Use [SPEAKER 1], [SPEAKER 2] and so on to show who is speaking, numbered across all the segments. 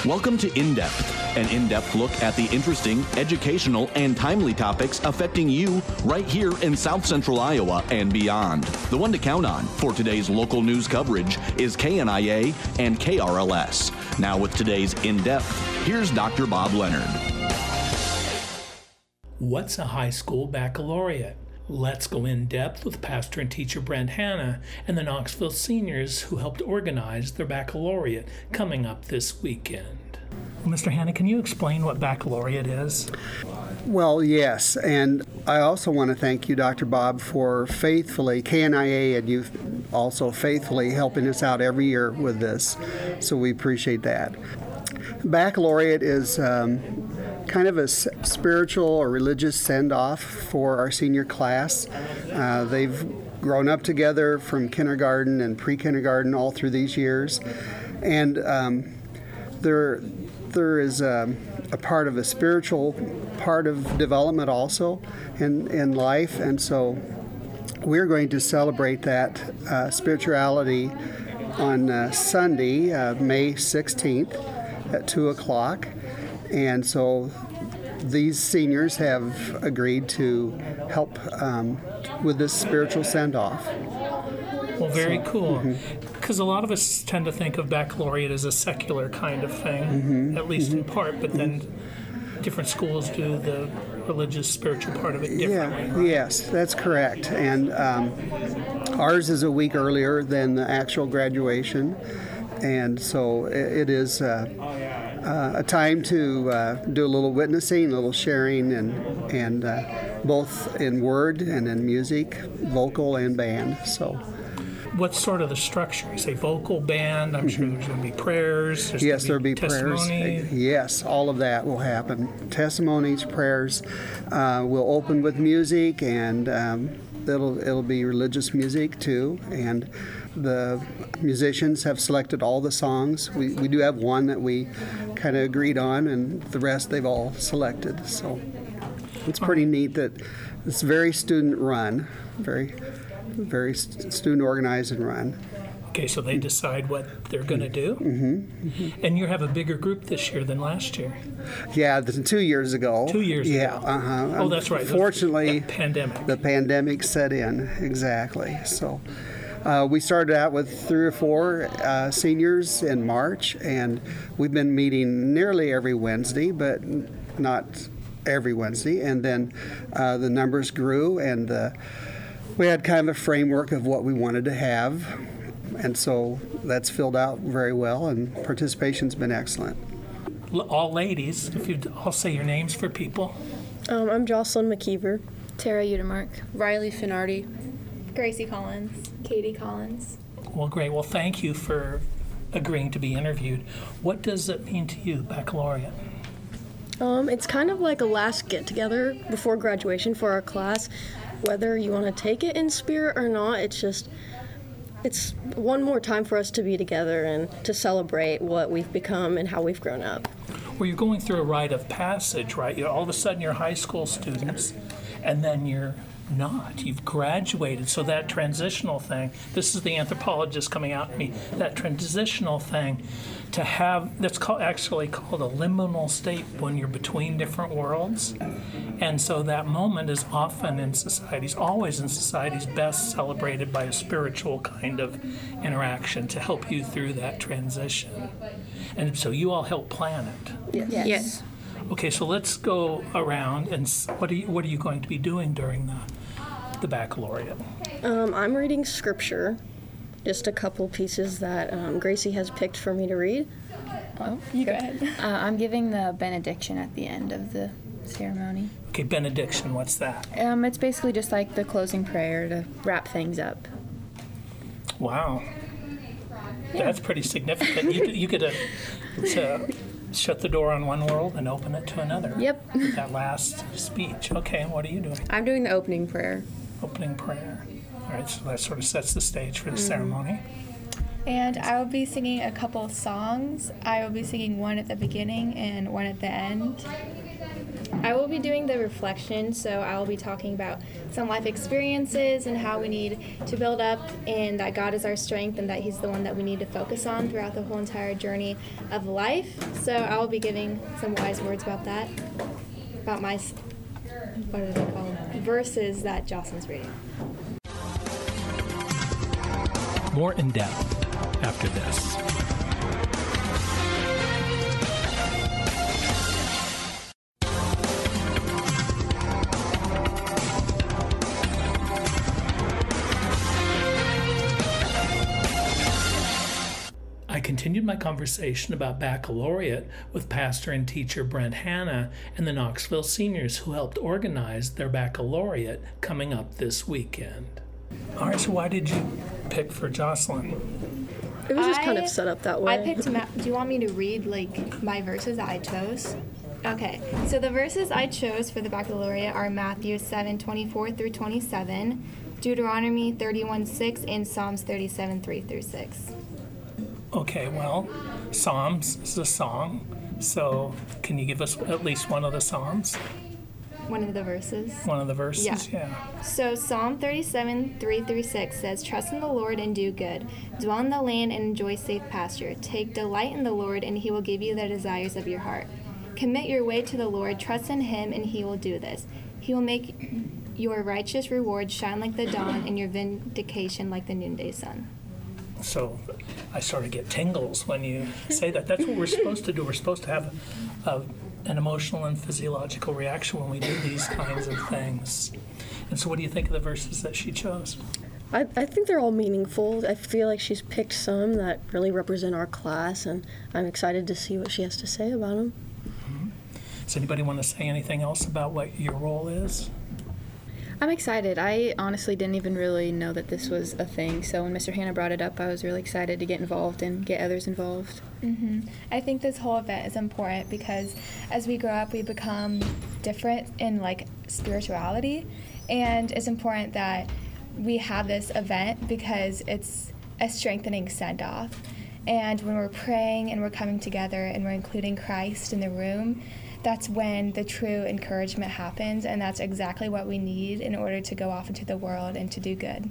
[SPEAKER 1] Welcome to In Depth, an in-depth look at the interesting, educational, and timely topics affecting you right here in South Central Iowa and beyond. The one to count on for today's local news coverage is KNIA and KRLS. Now with today's In Depth, here's Dr. Bob Leonard.
[SPEAKER 2] What's a high school baccalaureate? Let's go in depth with pastor and teacher Brent Hanna and the Knoxville seniors who helped organize their baccalaureate coming up this weekend. Well, Mr. Hanna, can you explain what baccalaureate is?
[SPEAKER 3] Well, yes, and I also want to thank you, Dr. Bob, for faithfully, KNIA and you also faithfully helping us out every year with this, so we appreciate that. Baccalaureate is kind of a spiritual or religious send-off for our senior class. They've grown up together from kindergarten and pre-kindergarten all through these years, and there is a part of a spiritual part of development also in life, and so we're going to celebrate that spirituality on Sunday, May 16th at 2 o'clock. And so these seniors have agreed to help with this spiritual send-off.
[SPEAKER 2] Well, very cool. Because a lot of us tend to think of baccalaureate as a secular kind of thing, at least in part, but then different schools do the religious, spiritual part of it differently.
[SPEAKER 3] Yeah, right? Yes, that's correct. And ours is a week earlier than the actual graduation. And so it is a time to do a little witnessing, a little sharing, and both in word and in music, vocal and band. So,
[SPEAKER 2] what's sort of the structure? You say vocal, band. I'm sure there's going to be prayers.
[SPEAKER 3] Yes, there'll be
[SPEAKER 2] testimony.
[SPEAKER 3] Prayers. Yes, all of that will happen. Testimonies, prayers. We'll open with music, and it'll be religious music too, and the musicians have selected all the songs. We do have one that we kind of agreed on, and the rest they've all selected. So it's pretty neat that it's very student run, very student organized and run.
[SPEAKER 2] Okay, so they decide what they're going to do? And you have a bigger group this year than last year.
[SPEAKER 3] Yeah, 2 years ago.
[SPEAKER 2] 2 years ago.
[SPEAKER 3] Yeah,
[SPEAKER 2] Oh, that's right.
[SPEAKER 3] Fortunately,
[SPEAKER 2] the pandemic
[SPEAKER 3] set in, exactly. So we started out with 3 or 4 seniors in March, and we've been meeting nearly every Wednesday, but not every Wednesday. And then the numbers grew, and we had kind of a framework of what we wanted to have. And so that's filled out very well, and participation's been excellent.
[SPEAKER 2] All ladies, if you'd all say your names for people.
[SPEAKER 4] I'm Jocelyn McKeever.
[SPEAKER 5] Tara Udemark.
[SPEAKER 6] Riley Finardi.
[SPEAKER 7] Gracie Collins.
[SPEAKER 6] Katie Collins.
[SPEAKER 2] Well, great. Well, thank you for agreeing to be interviewed. What does it mean to you, baccalaureate?
[SPEAKER 4] It's kind of like a last get-together before graduation for our class. Whether you want to take it in spirit or not, it's one more time for us to be together and to celebrate what we've become and how we've grown up.
[SPEAKER 2] Well, you're going through a rite of passage, right? All of a sudden you're high school students, and then you're not. You've graduated. So that transitional thing, this is the anthropologist coming out at me, that transitional thing to have, that's actually called a liminal state when you're between different worlds. And so that moment is often in societies, always in societies, best celebrated by a spiritual kind of interaction to help you through that transition. And so you all help plan it.
[SPEAKER 6] Yes.
[SPEAKER 2] Okay, so let's go around, and what are you going to be doing during the baccalaureate?
[SPEAKER 4] I'm reading scripture, just a couple pieces that Gracie has picked for me to read.
[SPEAKER 5] Oh, you go ahead. I'm giving the benediction at the end of the ceremony.
[SPEAKER 2] Okay, benediction, what's that?
[SPEAKER 5] It's basically just like the closing prayer to wrap things up.
[SPEAKER 2] Wow. That's pretty significant. You get to shut the door on one world and open it to another.
[SPEAKER 5] Yep.
[SPEAKER 2] That last speech. Okay, what are you doing?
[SPEAKER 6] I'm doing the opening prayer.
[SPEAKER 2] Opening prayer. All right, so that sort of sets the stage for the ceremony.
[SPEAKER 7] And I will be singing a couple songs. I will be singing one at the beginning and one at the end. I will be doing the reflection, so I will be talking about some life experiences and how we need to build up, and that God is our strength and that He's the one that we need to focus on throughout the whole entire journey of life. So I will be giving some wise words about that, about my, what are they called, verses that Jocelyn's reading.
[SPEAKER 2] More in depth after this. I continued my conversation about baccalaureate with pastor and teacher Brent Hanna and the Knoxville seniors who helped organize their baccalaureate coming up this weekend. All right, so why did you pick for Jocelyn?
[SPEAKER 4] It was just kind of set up that way.
[SPEAKER 7] I picked, do you want me to read like my verses that I chose? Okay, so the verses I chose for the baccalaureate are Matthew 7:24 through 27, Deuteronomy 31:6, and Psalms 37:3 through 6.
[SPEAKER 2] Okay, well, Psalms is a song, so can you give us at least one of the Psalms?
[SPEAKER 7] One of the verses?
[SPEAKER 2] One of the verses, yeah.
[SPEAKER 7] So Psalm 37:3 through 6 says, "Trust in the Lord and do good. Dwell in the land and enjoy safe pasture. Take delight in the Lord, and He will give you the desires of your heart. Commit your way to the Lord. Trust in Him, and He will do this. He will make your righteous reward shine like the dawn, and your vindication like the noonday sun."
[SPEAKER 2] So I sort of get tingles when you say that. That's what we're supposed to do. We're supposed to have an emotional and physiological reaction when we do these kinds of things. And so what do you think of the verses that she chose?
[SPEAKER 4] I think they're all meaningful. I feel like she's picked some that really represent our class, and I'm excited to see what she has to say about them.
[SPEAKER 2] Mm-hmm. Does anybody want to say anything else about what your role is?
[SPEAKER 5] I'm excited. I honestly didn't even really know that this was a thing, so when Mr. Hanna brought it up, I was really excited to get involved and get others involved.
[SPEAKER 7] Mm-hmm.
[SPEAKER 8] I think this whole event is important because as we grow up, we become different in like spirituality, and it's important that we have this event because it's a strengthening send-off. And when we're praying and we're coming together and we're including Christ in the room, that's when the true encouragement happens, and that's exactly what we need in order to go off into the world and to do good.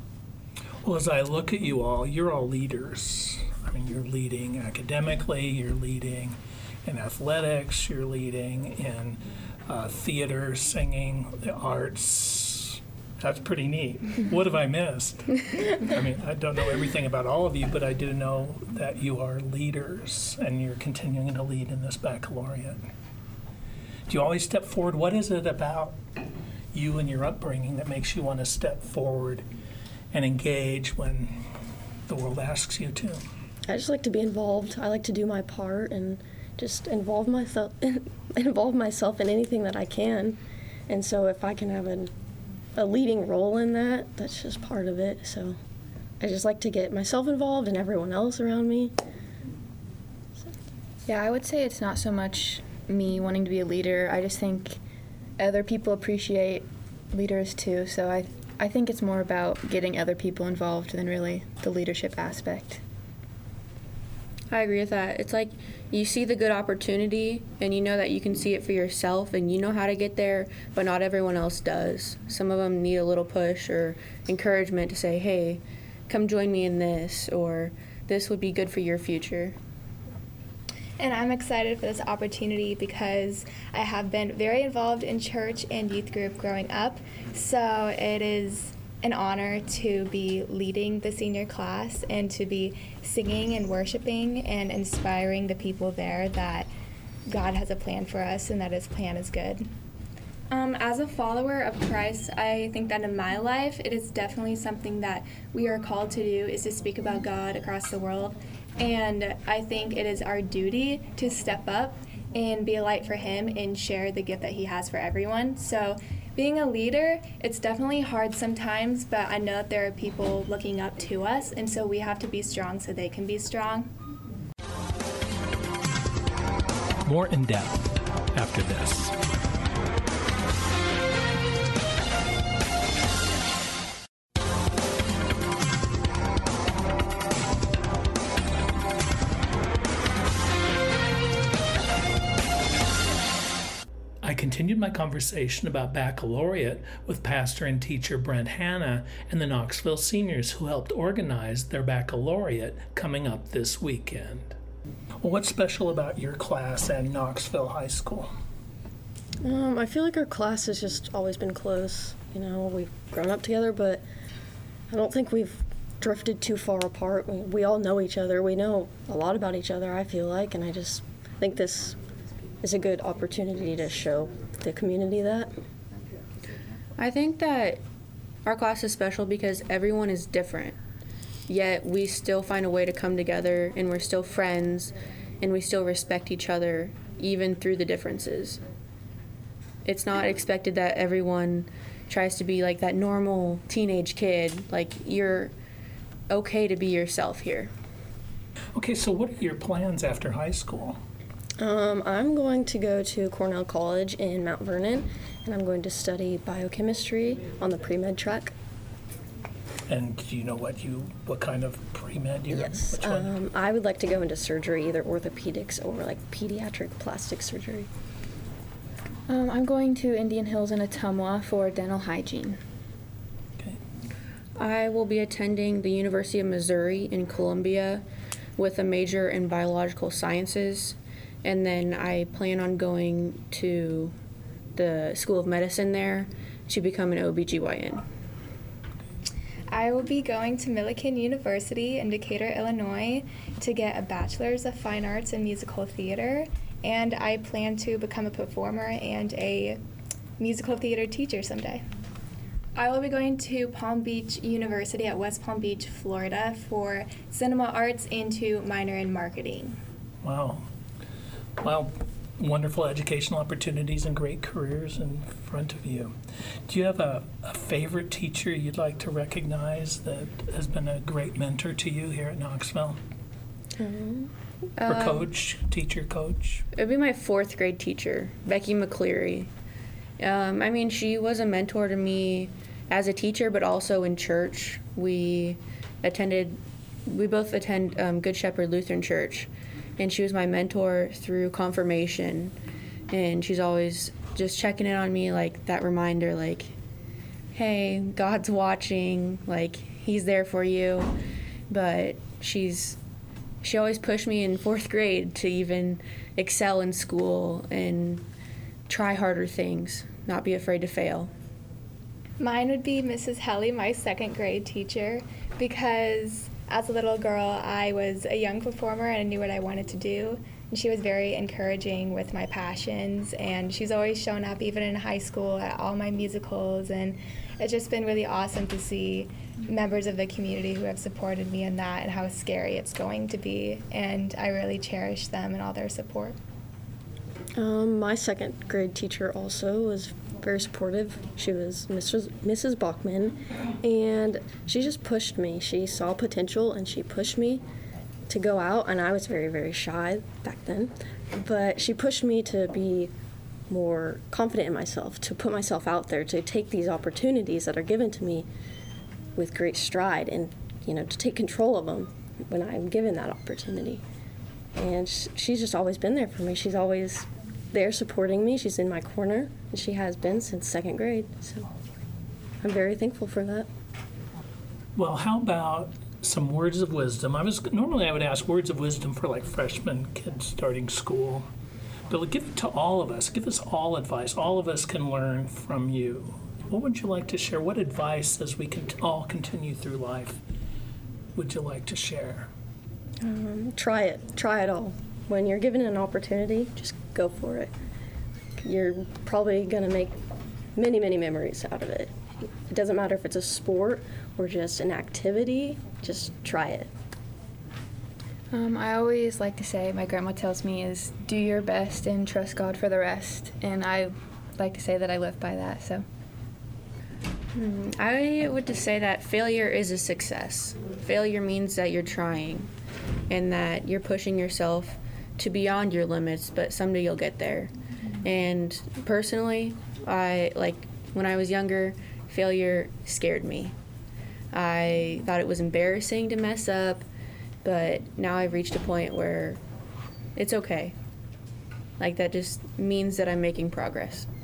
[SPEAKER 2] Well, as I look at you all, you're all leaders. I mean, you're leading academically, you're leading in athletics, you're leading in theater, singing, the arts. That's pretty neat. What have I missed? I mean, I don't know everything about all of you, but I do know that you are leaders, and you're continuing to lead in this baccalaureate. Do you always step forward? What is it about you and your upbringing that makes you want to step forward and engage when the world asks you to?
[SPEAKER 4] I just like to be involved. I like to do my part and just involve myself in anything that I can. And so if I can have a leading role in that, that's just part of it. So I just like to get myself involved and everyone else around me.
[SPEAKER 5] Yeah, I would say it's not so much me wanting to be a leader. I just think other people appreciate leaders too, so I think it's more about getting other people involved than really the leadership aspect.
[SPEAKER 6] I agree with that. It's like you see the good opportunity and you know that you can see it for yourself and you know how to get there, but not everyone else does. Some of them need a little push or encouragement to say, hey, come join me in this, or this would be good for your future.
[SPEAKER 8] And I'm excited for this opportunity because I have been very involved in church and youth group growing up. So it is an honor to be leading the senior class and to be singing and worshiping and inspiring the people there that God has a plan for us and that His plan is good.
[SPEAKER 7] As a follower of Christ, I think that in my life, it is definitely something that we are called to do, is to speak about God across the world. And I think it is our duty to step up and be a light for Him and share the gift that He has for everyone. So being a leader, it's definitely hard sometimes, but I know that there are people looking up to us, and so we have to be strong so they can be strong.
[SPEAKER 2] More in depth after this. continued my conversation about baccalaureate with pastor and teacher Brent Hanna and the Knoxville seniors who helped organize their baccalaureate coming up this weekend. Well, what's special about your class and Knoxville High School?
[SPEAKER 4] I feel like our class has just always been close. You know, we've grown up together, but I don't think we've drifted too far apart. We all know each other. We know a lot about each other, I feel like, and I just think this is a good opportunity to show the community that.
[SPEAKER 6] I think that our class is special because everyone is different, yet we still find a way to come together, and we're still friends, and we still respect each other, even through the differences. It's not expected that everyone tries to be like that normal teenage kid. Like, you're okay to be yourself here.
[SPEAKER 2] Okay, so what are your plans after high school?
[SPEAKER 4] I'm going to go to Cornell College in Mount Vernon, and I'm going to study biochemistry on the pre-med track.
[SPEAKER 2] And do you know what kind of pre-med you're?
[SPEAKER 4] Yes.
[SPEAKER 2] Which one?
[SPEAKER 4] I would like to go into surgery, either orthopedics or like pediatric plastic surgery.
[SPEAKER 5] I'm going to Indian Hills in Ottumwa for dental hygiene.
[SPEAKER 2] Okay.
[SPEAKER 6] I will be attending the University of Missouri in Columbia with a major in biological sciences, and then I plan on going to the School of Medicine there to become an OBGYN.
[SPEAKER 8] I will be going to Millikan University in Decatur, Illinois to get a Bachelor's of Fine Arts in Musical Theater, and I plan to become a performer and a musical theater teacher someday.
[SPEAKER 7] I will be going to Palm Beach University at West Palm Beach, Florida for cinema arts and to minor in marketing.
[SPEAKER 2] Wow. Well, wonderful educational opportunities and great careers in front of you. Do you have a favorite teacher you'd like to recognize that has been a great mentor to you here at Knoxville? Or coach, teacher, coach?
[SPEAKER 6] It would be my 4th grade teacher, Becky McCleary. She was a mentor to me as a teacher, but also in church. We both attend Good Shepherd Lutheran Church, and she was my mentor through confirmation, and she's always just checking in on me, like that reminder, like, hey, God's watching, like, he's there for you. But she always pushed me in 4th grade to even excel in school and try harder things, not be afraid to fail.
[SPEAKER 8] Mine would be Mrs. Helly, my 2nd grade teacher, because as a little girl, I was a young performer and I knew what I wanted to do. And she was very encouraging with my passions, and she's always shown up, even in high school, at all my musicals. And it's just been really awesome to see members of the community who have supported me in that and how scary it's going to be. And I really cherish them and all their support.
[SPEAKER 4] My 2nd grade teacher also was very supportive. She was Mrs. Bachman, and she just pushed me. She saw potential and she pushed me to go out, and I was very, very shy back then. But she pushed me to be more confident in myself, to put myself out there, to take these opportunities that are given to me with great stride, and to take control of them when I'm given that opportunity. And she's just always been there for me. She's always there supporting me. She's in my corner, and she has been since 2nd grade. So I'm very thankful for that.
[SPEAKER 2] Well, how about some words of wisdom? Normally I would ask words of wisdom for like freshman kids starting school, but give it to all of us. Give us all advice. All of us can learn from you. What would you like to share? What advice, as we can all continue through life, would you like to share?
[SPEAKER 4] Try it all. When you're given an opportunity, just go for it. You're probably going to make many, many memories out of it. It doesn't matter if it's a sport or just an activity, just try it.
[SPEAKER 5] I always like to say, my grandma tells me, is do your best and trust God for the rest. And I like to say that I live by that, so.
[SPEAKER 6] I would just say that failure is a success. Failure means that you're trying and that you're pushing yourself to beyond your limits, but someday you'll get there. And personally, when I was younger, failure scared me. I thought it was embarrassing to mess up, but now I've reached a point where it's okay. Like, that just means that I'm making progress.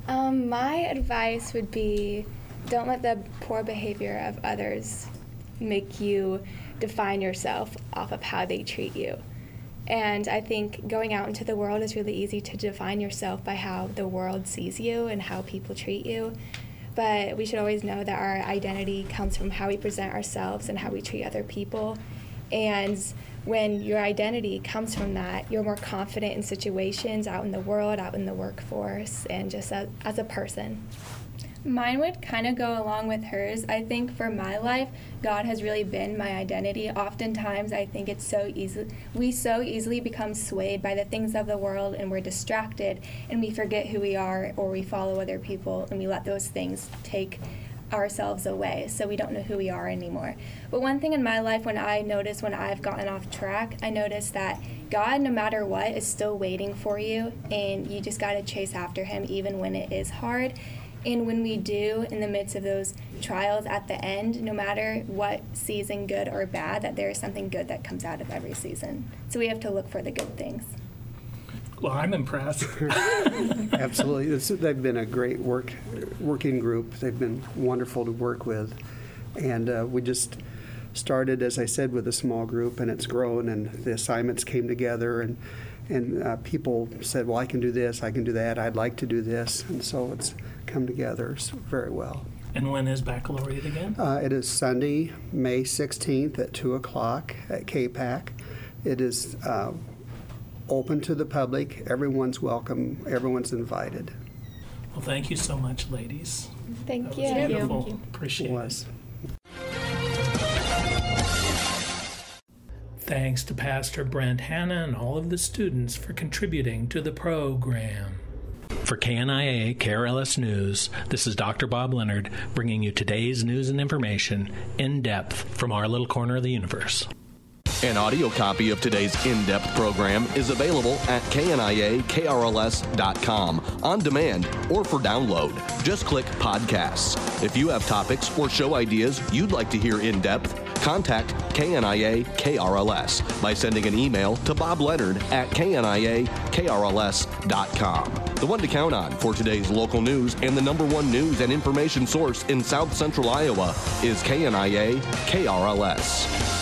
[SPEAKER 7] My advice would be don't let the poor behavior of others make you define yourself off of how they treat you. And I think going out into the world is really easy to define yourself by how the world sees you and how people treat you. But we should always know that our identity comes from how we present ourselves and how we treat other people. And when your identity comes from that, you're more confident in situations out in the world, out in the workforce, and just as a person. Mine would kind of go along with hers. I think for my life, God has really been my identity. Oftentimes, I think we so easily become swayed by the things of the world, and we're distracted, and we forget who we are, or we follow other people, and we let those things take ourselves away, so we don't know who we are anymore. But one thing in my life when I've gotten off track, I noticed that God, no matter what, is still waiting for you, and you just got to chase after him even when it is hard. And when we do, in the midst of those trials at the end, no matter what season, good or bad, that there is something good that comes out of every season. So we have to look for the good things.
[SPEAKER 2] Well, I'm impressed.
[SPEAKER 3] Absolutely. They've been a great working group. They've been wonderful to work with. And we just started, as I said, with a small group, and it's grown, and the assignments came together, and people said, well, I can do this, I can do that, I'd like to do this. And so it's come together very well.
[SPEAKER 2] And when is baccalaureate again?
[SPEAKER 3] It is Sunday, May 16th at 2 o'clock at KPAC. It is open to the public. Everyone's welcome. Everyone's invited.
[SPEAKER 2] Well, thank you so much, ladies.
[SPEAKER 6] Thank
[SPEAKER 2] That was
[SPEAKER 6] you.
[SPEAKER 2] beautiful.
[SPEAKER 6] Thank you.
[SPEAKER 2] Appreciate it.
[SPEAKER 3] Was.
[SPEAKER 2] Thanks to Pastor Brent Hanna and all of the students for contributing to the program. For KNIA KRLS News, this is Dr. Bob Leonard bringing you today's news and information in depth from our little corner of the universe.
[SPEAKER 1] An audio copy of today's in-depth program is available at KNIAKRLS.com on demand or for download. Just click Podcasts. If you have topics or show ideas you'd like to hear in depth, contact KNIA KRLS by sending an email to BobLeonard@KNIAKRLS.com. The one to count on for today's local news and the #1 news and information source in South Central Iowa is KNIA KRLS.